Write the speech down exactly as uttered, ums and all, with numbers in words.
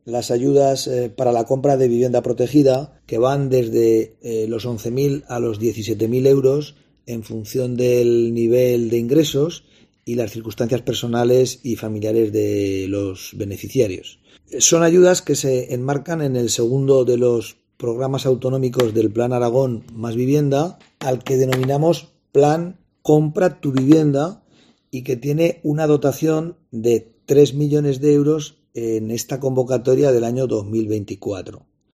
las ayudas eh, para la compra de vivienda protegida, que van desde eh, los once mil a los diecisiete mil euros en función del nivel de ingresos y las circunstancias personales y familiares de los beneficiarios. Son ayudas que se enmarcan en el segundo de los programas autonómicos del Plan Aragón Más Vivienda, al que denominamos Plan Compra tu Vivienda, y que tiene una dotación de tres millones de euros en esta convocatoria del año dos mil veinticuatro.